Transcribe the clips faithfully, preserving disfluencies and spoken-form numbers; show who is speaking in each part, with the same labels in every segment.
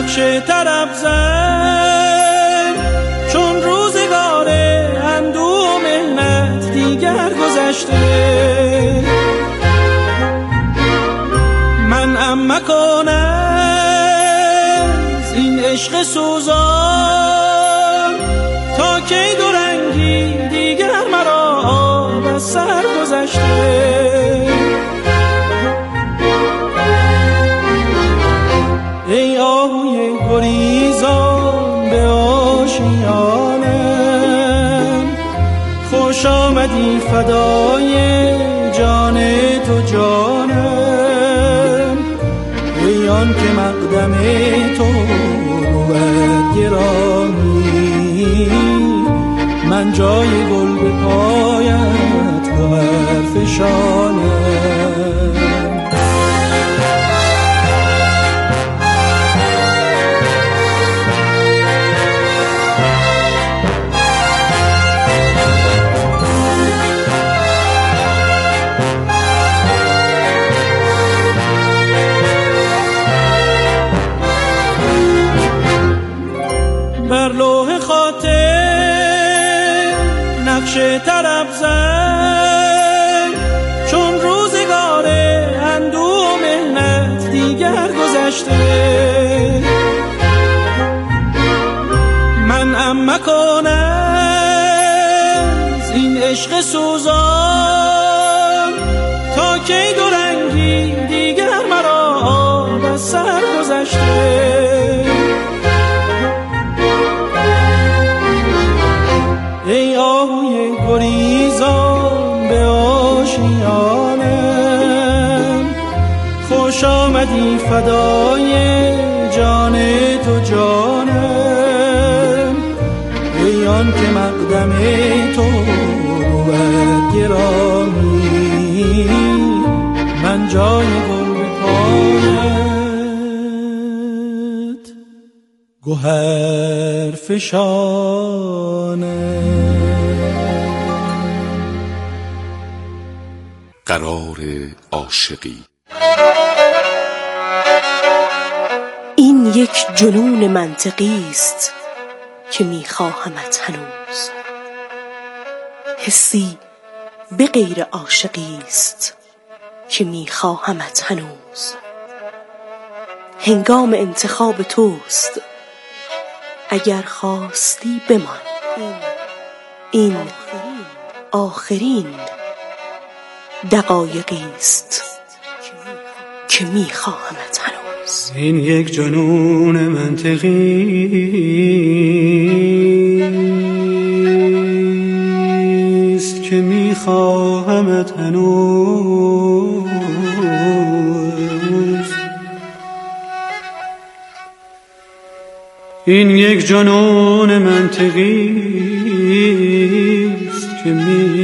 Speaker 1: نقش طرب زن، چون روزگار اندوه و محنت دیگر گذشته. من ام مکن از این عشق سوزان، تا کی دو رنگی دیگر مرا آب از سر گذشته. ای آهوی گریزان به آشیانم، خوش آمدی فدای جان تو جانم. ای آن که مقدم تو بود گرامی، من جای گل به پایت گوهر فشانم. بر لوح خاطر نقش طرب زن، چون روزگار اندوه و محنت دیگر گذشته. من ام مکن از این عشق سوزان، تا کی دو رنگی دیگر مرا آب از سر گذشته. ای آهوی گریزان به آشیانم، خوش آمدی فدای جان تو جانم. ای آن که مقدم تو بود گرامی، من جای گل به پایت گوهر فشانم.
Speaker 2: قرار عاشقی.
Speaker 3: این یک جنون منطقی است که میخواهمت هنوز، حسی به غیر عاشقی است که میخواهمت هنوز. هنگام انتخاب توست، اگر خواستی بمان. این آخرین دقایقی است که میخواهمت هنوز.
Speaker 1: این یک جنون منطقی است که میخواهمت هنوز. این یک جنون منطقی است که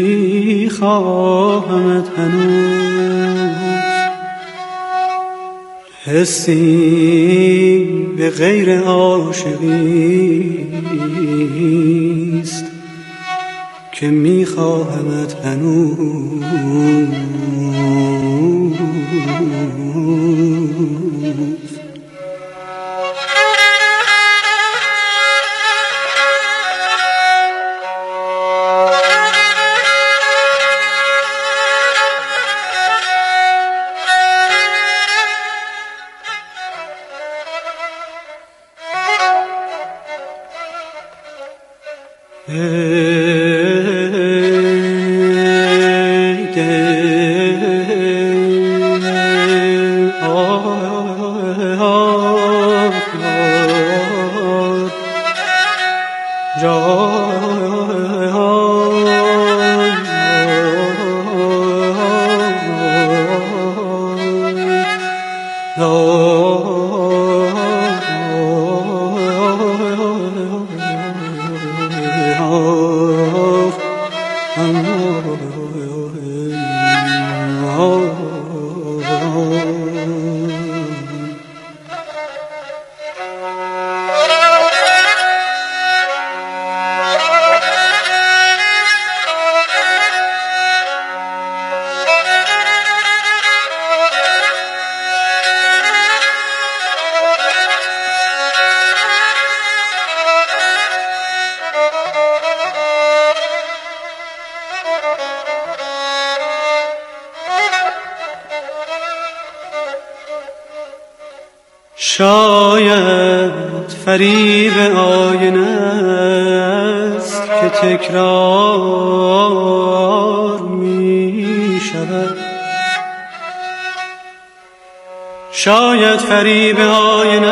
Speaker 1: میخواهمت هنوز. حسی به غیر عاشقی است که میخواهمت هنوز. Oh شاید فریب آینه است که تکرار می شود. شاید فریب آینه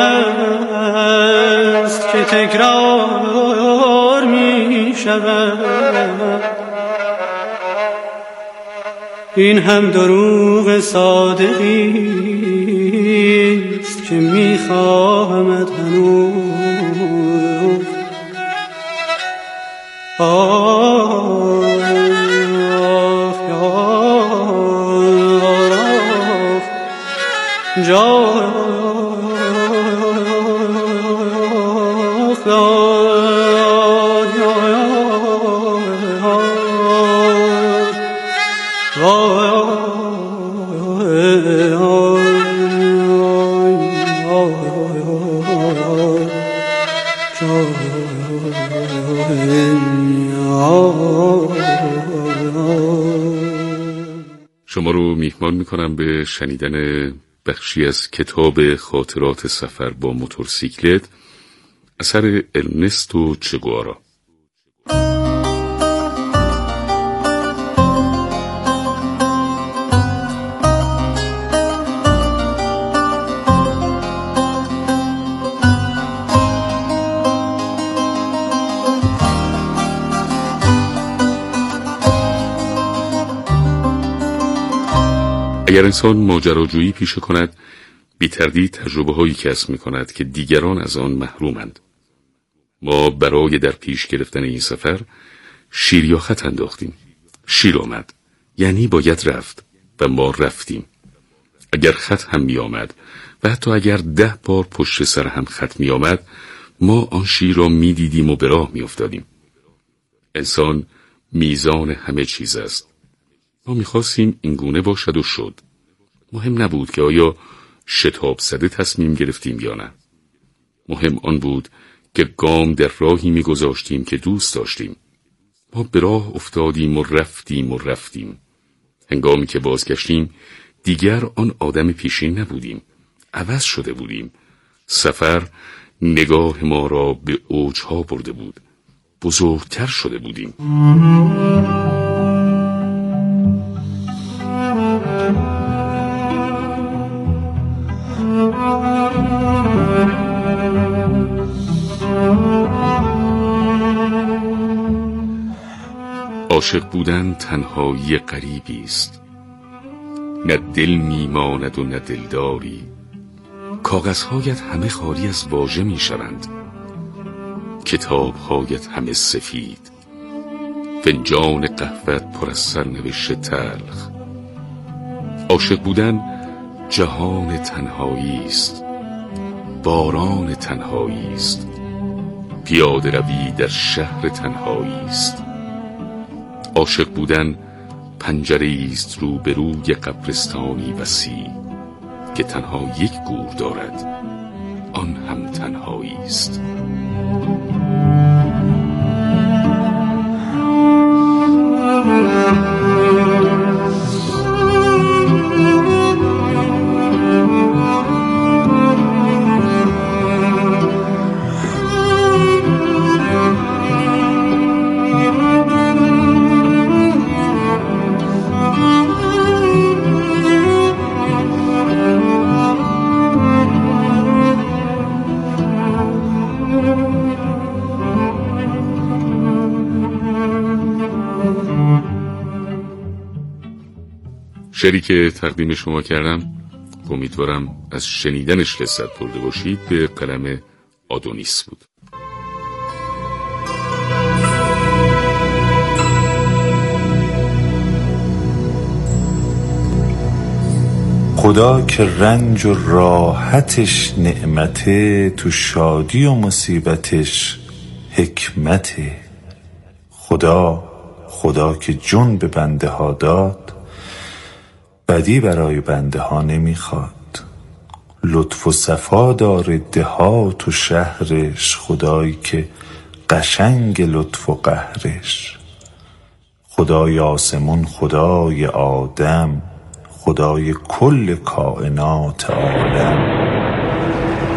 Speaker 1: است که تکرار می شود. این هم دروغ صادقی است که می خواهمت هنوز. آه
Speaker 2: شما رو میهمان میکنم به شنیدن بخشی از کتاب خاطرات سفر با موتورسیکلت اثر ارنستو چه گوارا. اگر انسان ماجراجویی پیشه کند، بی تردید تجربه هایی کسب می کند که دیگران از آن محرومند. ما برای در پیش گرفتن این سفر شیر یا خط انداختیم. شیر آمد، یعنی باید رفت و ما رفتیم. اگر خط هم می آمد و حتی اگر ده بار پشت سر هم خط می آمد، ما آن شیر را می دیدیم و به راه می افتادیم. انسان میزان همه چیز است. ما می‌خواستیم این گونه باشد و شد. مهم نبود که آیا شتاب زده تصمیم گرفتیم یا نه. مهم آن بود که گام در راهی می‌گذاشتیم که دوست داشتیم. ما به راه افتادیم و رفتیم و رفتیم. هنگامی که بازگشتیم دیگر آن آدم پیشین نبودیم. عوض شده بودیم. سفر نگاه ما را به اوجها برده بود. بزرگتر شده بودیم. عاشق بودن تنهایی غریبی است. نه دل میماند و نه دلداری. کاغذهایت همه خالی از واژه میشوند. کتابهایت همه سفید. فنجان قهوه‌ات پر از سرنوشت تلخ. عاشق بودن جهان تنهایی است. باران تنهایی است. پیاده روی در شهر تنهایی است. عاشق بودن پنجره است روبروی قبرستانی وسیع که تنها یک گور دارد، آن هم تنهایی است. شعری که تقدیم شما کردم امیدوارم از شنیدنش لذت برده باشید به قلم آدونیس بود.
Speaker 4: خدا که رنج و راحتش نعمته، تو شادی و مصیبتش حکمته. خدا خدا که جون به بنده ها داد، بدی برای بنده ها نمیخواد. لطف و صفا داره دهات و شهرش، خدایی که قشنگ لطف و قهرش. خدای آسمون، خدای آدم، خدای کل کائنات عالم.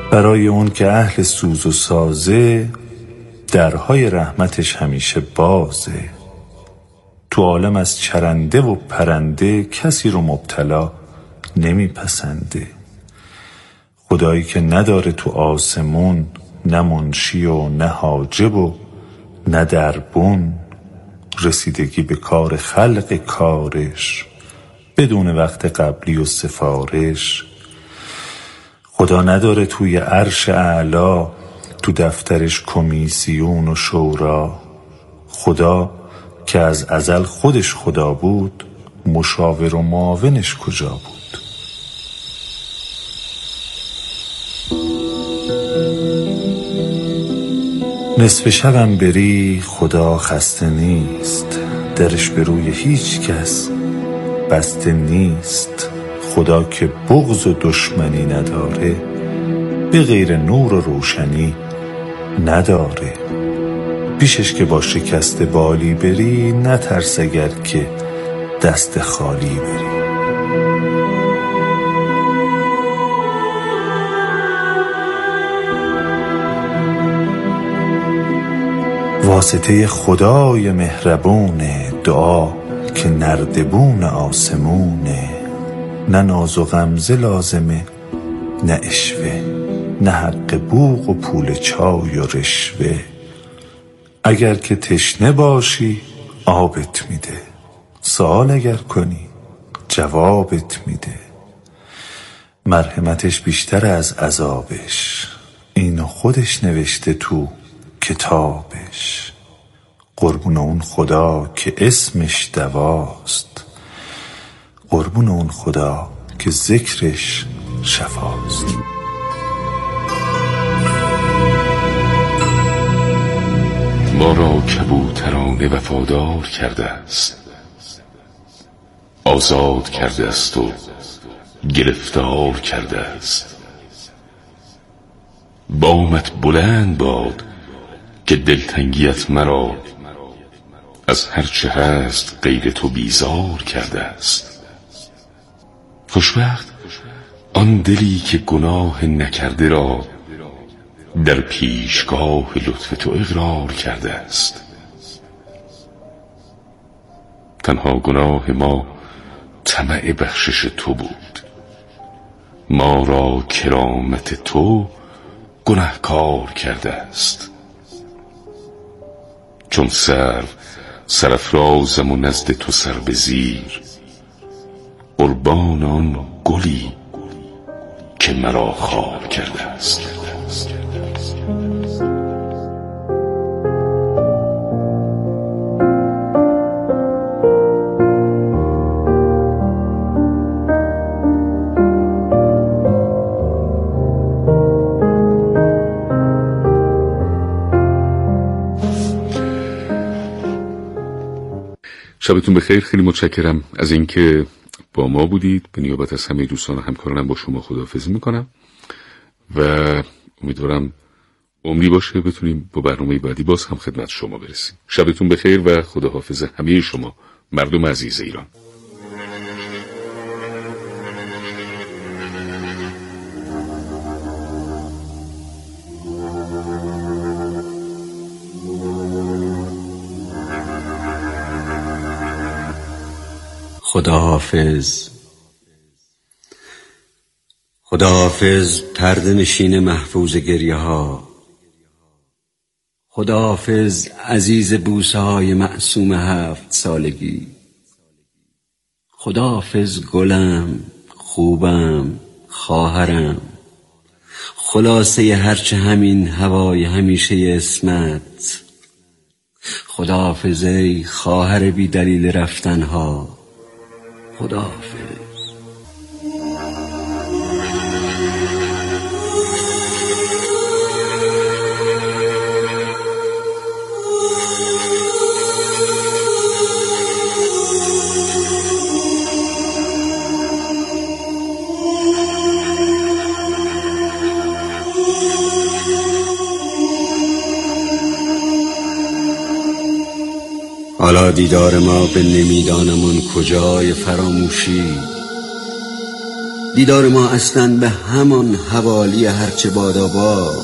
Speaker 4: برای اون که اهل سوز و سازه، درهای رحمتش همیشه بازه. تو عالم از چرنده و پرنده کسی رو مبتلا نمیپسنده. خدایی که نداره تو آسمون نه منشی و نه حاجب و نه دربون، رسیدگی به کار خلق کارش بدون وقت قبلی و سفارش. خدا نداره توی عرش اعلا تو دفترش کمیسیون و شورا. خدا که از ازل خودش خدا بود، مشاور و معاونش کجا بود؟ نصف شبم بری خدا خسته نیست، درش به روی هیچ کس بسته نیست. خدا که بغض و دشمنی نداره، به غیر نور و روشنی نداره. پیشش که با شکست بالی بری، نترس اگر که دست خالی بری. واسطه خدای مهربونه، دعا که نردبون آسمونه. نه ناز و غمزه لازمه نه اشوه، نه حق بوق و پول چای و رشوه. اگر که تشنه باشی آبت میده، سوال اگر کنی جوابت میده. مرحمتش بیشتر از عذابش، اینو خودش نوشته تو کتابش. قربون اون خدا که اسمش دواست، قربون اون خدا که ذکرش شفاست.
Speaker 2: ما را کبوترانه وفادار کرده است، آزاد کرده است و گرفتار کرده است. بامت بلند باد که دلتنگیت مرا از هرچه هست غیر تو بیزار کرده است. خوشبخت آن دلی که گناه نکرده را در پیشگاه لطف تو اقرار کرده است. تنها گناه ما طمع بخشش تو بود، ما را کرامت تو گناهکار کرده است. چون سرو سرافرازم و نزد تو سر به زیر، قربان آن گلی که مرا خار کرده است. شبتون بخیر. خیلی متشکرم از اینکه با ما بودید. به نیابت از همه دوستان و همکارانم با شما خداحافظی میکنم و امیدوارم عمری باشه بتونیم با برنامه بعدی باز هم خدمت شما برسیم. شبتون بخیر و خداحافظ همه شما مردم عزیز ایران.
Speaker 5: خداحافظ. خداحافظ پرده نشین محفوظ گریه ها. خداحافظ عزیز بوسه های معصوم هفت سالگی. خداحافظ گلم، خوبم، خواهرم، خلاصه هرچه همین هوای همیشه اسمت. خداحافظ ای خواهر بی دلیل رفتنها. خداحافظ. حالا دیدار ما به نمیدانم آن کجای فراموشی، دیدار ما اصلا به همان حوالی هرچه باداباد،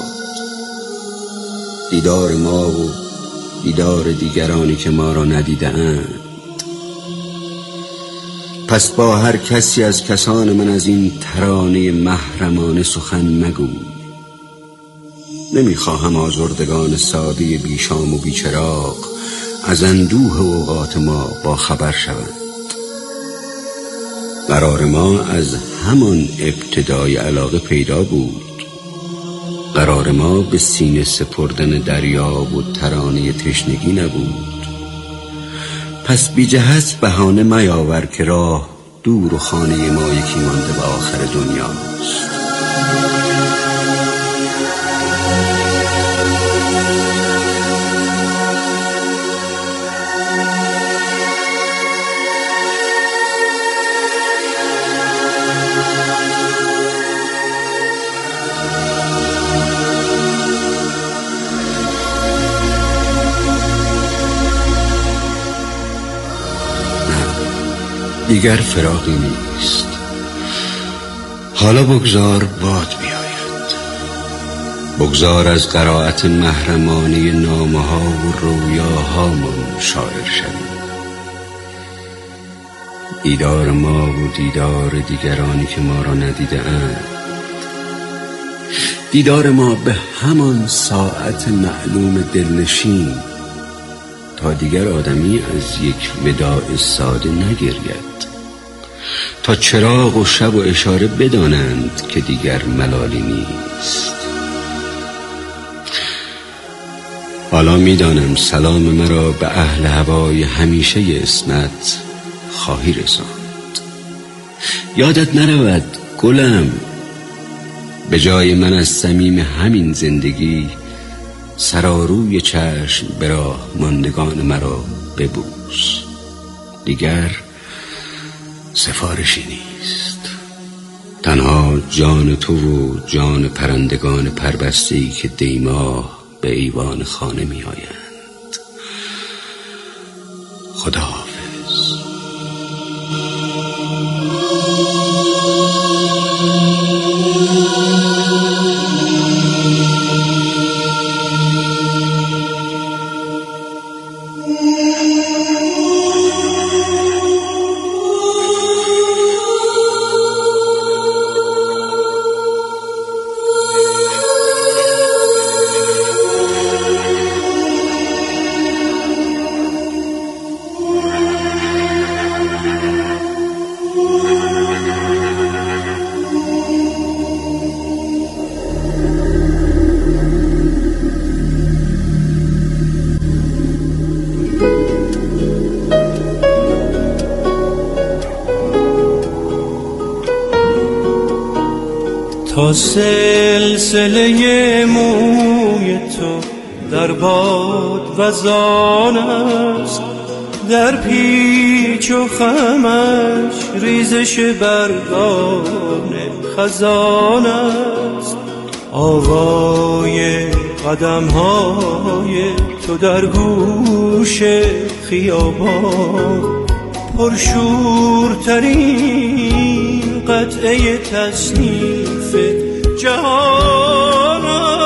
Speaker 5: دیدار ما و دیدار دیگرانی که ما را ندیده اند. پس با هر کسی از کسان من از این ترانه محرمانه سخن مگو. نمیخواهم آزردگان ساده بیشام و بیچراغ از اندوه اوقات ما با خبر شوند. قرار ما از همان ابتدای علاقه پیدا بود. قرار ما به سینه سپردن دریا و ترانه تشنگی نبود. پس بی جهت بهانه میاور که راه دور و خانه ما یکی مانده به آخر دنیاست. دیگر فراقی نیست. حالا بگذار باد بیاید. بگذار از قرائت محرمانه نامه ها و رویاهامون شاعر شویم. دیدار ما و دیدار دیگرانی که ما را ندیده اند. دیدار ما به همان ساعت معلوم دلنشین، تا دیگر آدمی از یک وداع ساده نگرید، تا چراغ و شب و اشاره بدانند که دیگر ملالی نیست. حالا میدانم سلام مرا به اهل هوای همیشه اسمت خواهی رساند. یادت نرود گلم، به جای من از صمیم همین زندگی سراروی چشم به راه ماندگان مرا ببوس. دیگر سفارشی نیست، تنها جان تو و جان پرندگان پربسته‌ای که دیماه به ایوان خانه می آیند. خداحافظ.
Speaker 1: تا سلسله موی تو در باد وزان است، در پیچ و خمش ریزش برگان خزان است. آوای قدم های تو در گوش خیابان پرشورترین قطعه تصنیف جهان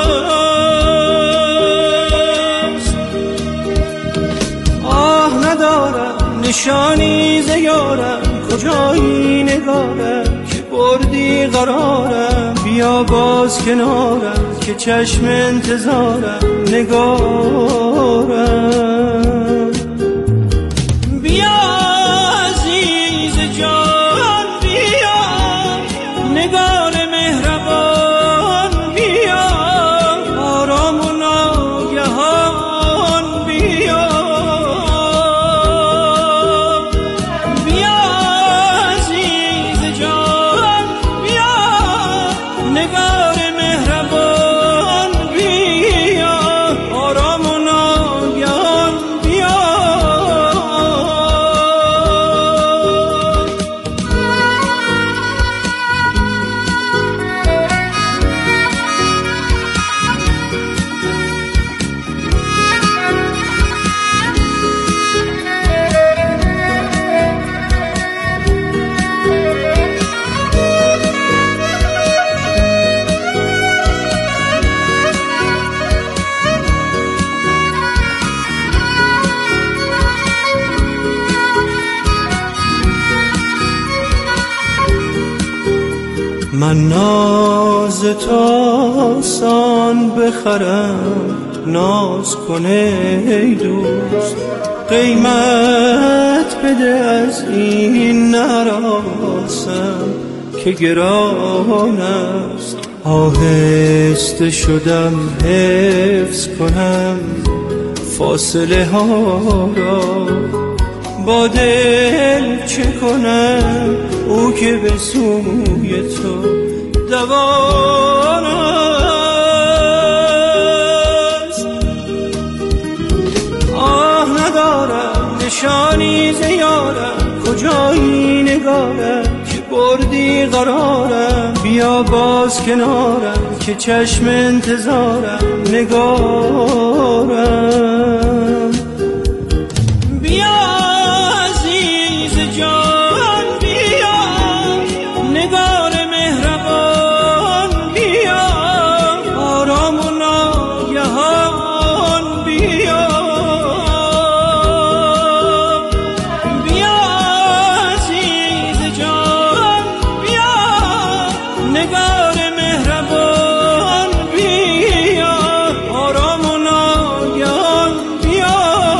Speaker 1: است. آه ندارم نشانی ز یارم، کجایی نگارم که بردی قرارم. بیا باز کنارم که چشم انتظارم نگارم. بیا عزیز جان بیا، نگار مهربان بیا، آرام و ناگهان بیا. بیا عزیز جان بیا، نگار مهربان بیا، آرام و ناگهان بیا. من ناز تو آسان بخرم، ناز کنه ای دوست، قیمت بده از این نراسم که گران است. آهسته شدم حفظ کنم فاصله ها را، با دل چه کنم او که به سوی تو دوان است. آه ندارم نشانی ز یارم، کجایی نگارم که بردی قرارم، بیا باز کنارم که چشم انتظارم نگارم. بیا عزیز جان بیا، نگار مهربان بیا، آرام و ناگهان بیا. بیا عزیز جان بیا، نگار مهربان بیا، آرام و ناگهان بیا.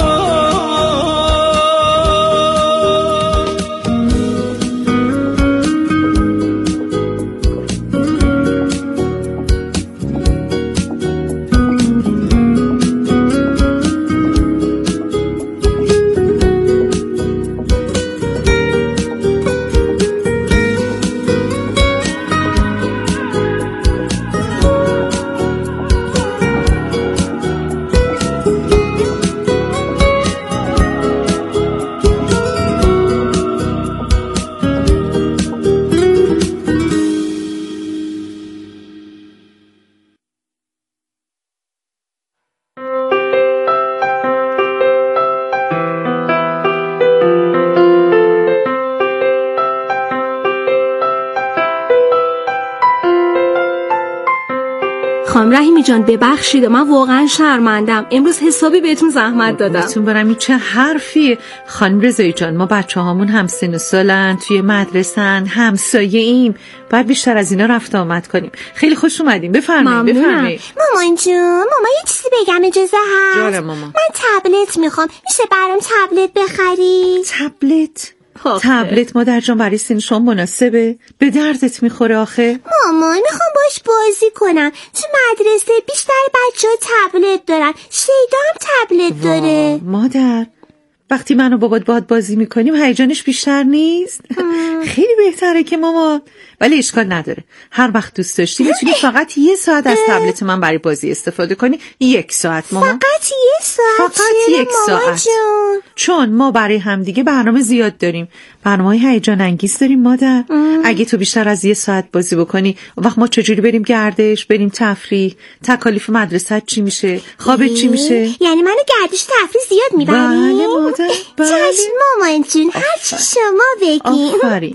Speaker 6: خانم رحیمی جان ببخشید، من واقعا شرمندم، امروز حسابی بهتون زحمت دادم.
Speaker 7: بهتون برم این چه حرفیه خانم رضایی جان؟ ما بچه هامون هم سن و سالن، توی مدرسن، همسایه ایم، باید بیشتر از اینا رفت آمد کنیم. خیلی خوش اومدیم، بفرمایید بفرمایید.
Speaker 8: مامان جون، ماما یه چیزی بگم اجازه هست؟
Speaker 7: جانم ماما.
Speaker 8: من تبلت میخوام، میشه برام تبلت بخری؟
Speaker 7: تبلت؟ تبلت مادر جان برای سن شما مناسبه؟ به دردت میخوره آخه؟
Speaker 8: مامان میخوام باش بازی کنم، تو مدرسه بیشتر بچه ها تبلت دارن، شیدا هم تبلت داره.
Speaker 7: مادر وقتی من و بابات باهات بازی میکنیم هیجانش بیشتر نیست؟ خیلی بهتره که ماما، ولی اشکال نداره، هر وقت دوست داشتی میتونی فقط یه ساعت از تبلت من برای بازی استفاده کنی. یک ساعت ماما،
Speaker 8: فقط یه ساعت؟
Speaker 7: فقط یک ساعت
Speaker 8: جون؟
Speaker 7: چون ما برای همدیگه برنامه زیاد داریم، برنامه‌های هیجان انگیز داریم مادر. ام. اگه تو بیشتر از یه ساعت بازی بکنی وقت ما چجوری بریم گردش، بریم تفریح، تکالیف مدرسه چی میشه، خوابت چی میشه؟
Speaker 8: یعنی منو گردش تفریح زیاد میبری؟
Speaker 7: بله مادر بله.
Speaker 8: چشم مامان جون، هر چی شما بگین.
Speaker 7: آفرین.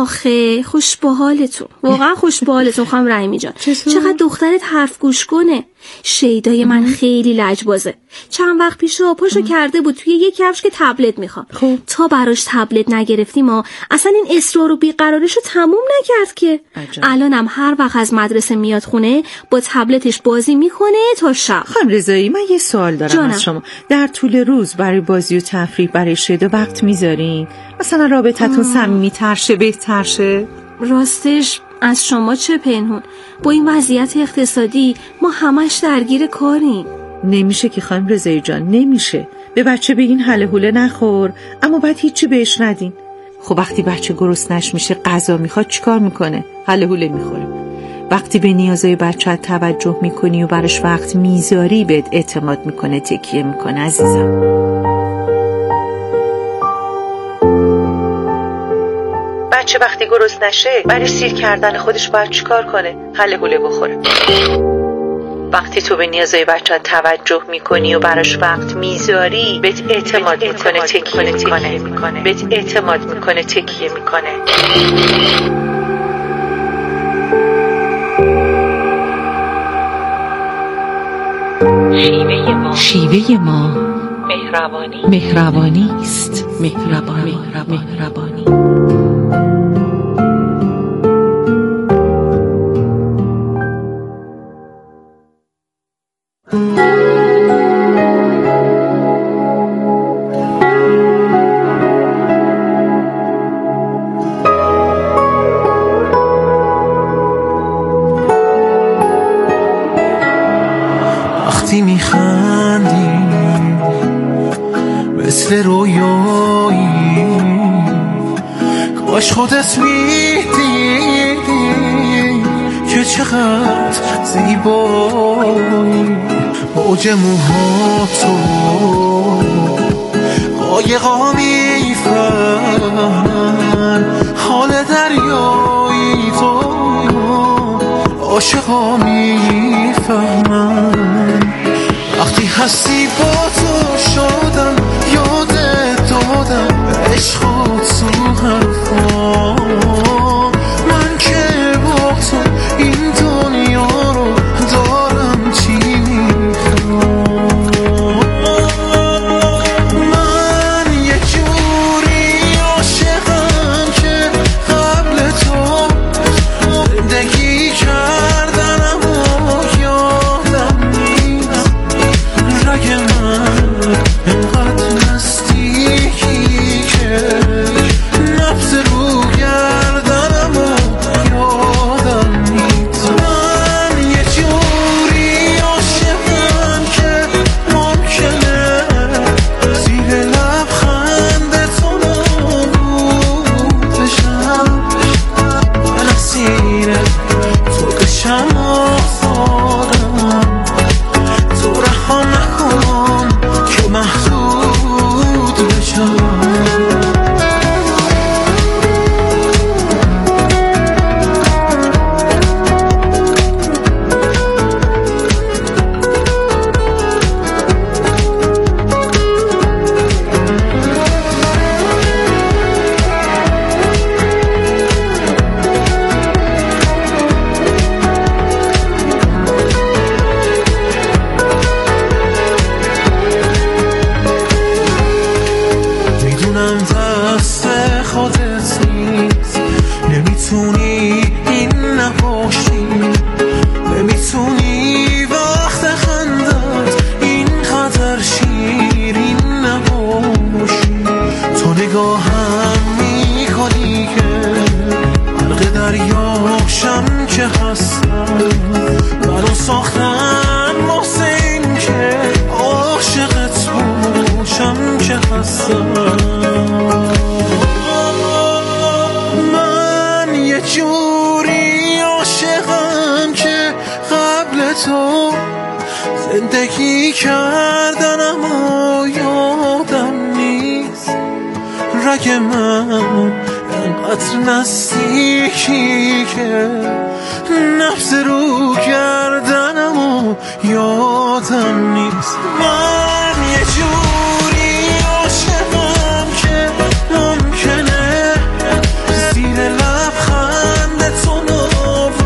Speaker 6: آخه خوش به حالتون، واقعا خوش به حالتون خانم رحیمی جان. چقدر دخترت حرف گوش کنه. شیدای من خیلی لجبازه، چند وقت پیش پاشو کرده بود توی یک کفش که تبلت میخوام. خب تا براش تبلت نگرفتیم ما اصلا این اصرار و بیقراریشو تموم نکرد که. الانم هر وقت از مدرسه میاد خونه با تبلتش بازی میکنه تا شب.
Speaker 7: خانم رضایی من یه سوال دارم جانم. از شما در طول روز برای بازی و تفریح برای شیدا وقت میذارین؟ مثلا رابطتون صمیمی‌تر شه، بهتر شه؟
Speaker 6: راستش از شما چه پنهون، با این وضعیت اقتصادی ما همش درگیر کاریم.
Speaker 7: نمیشه که خانم رضایی جان، نمیشه به بچه بگین هله هوله نخور اما بعد هیچی بهش ندین. خب وقتی بچه گرسنش میشه غذا میخواد چیکار میکنه؟ هله هوله میخوره. وقتی به نیازهای بچه توجه میکنی و براش وقت میذاری بهت اعتماد میکنه، تکیه میکنه. عزیزم بچه وقتی گرسنه نشه برای سیر کردن خودش باید چیکار کنه؟ هله هوله بخوره. وقتی تو به نیازهای بچه توجه میکنی و براش وقت میذاری بهت اعتماد میکنه، تکیه میکنه، بهت اعتماد میکنه، تکیه میکنه. شیوه ما شیوه ما مهربانی مهربانی است. مهربانی مهربانی
Speaker 1: وقتی میخندی مثل رویایی، کاش خودت میدیدی که چقدر زیبایی. موج موهاتو قایقا میفهمن، حال دریایی تو عاشقا میفهمن. وقتی هستی با تو شدم، یادت دادم عشق و تو حرفا. من که با تو این دنیا رو دارم چی میخوام. من یه جوری عاشقم که قبل تو زندگی کردنم و یادم نیست. رگ من انقدر نزدیکی که نبض رو گردنم و یادم نیست. من یه جوری عاشقم که ممکنه زیر لبخند تو نابود بشم. من اسیر تو بشم آزادم، تو رها نکن که محدود بشم. میدونم دست خودت نیست، نمیتونی این نباشی، نمیتونی وقت خندت اینقدر شیرین نباشی. تو نگاهم میکنی که غرق دریاشم که هستم. منو ساختن محسن که عاشقت باشم که هستم. من یه جوری عاشقم که قبل تو زندگی کردنم و یادم نیست. رگ من انقدر نزدیکی که نبض رو گردنم و یادم نیست. من یه جوری عاشقم که ممکنه زیر لبخند تو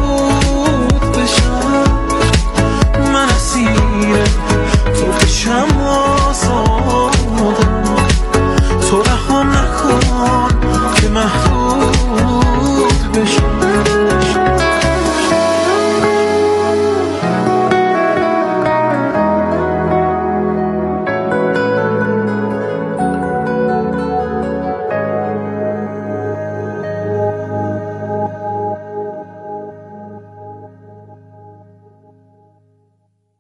Speaker 1: نابود بشم. من اسیر تو بشم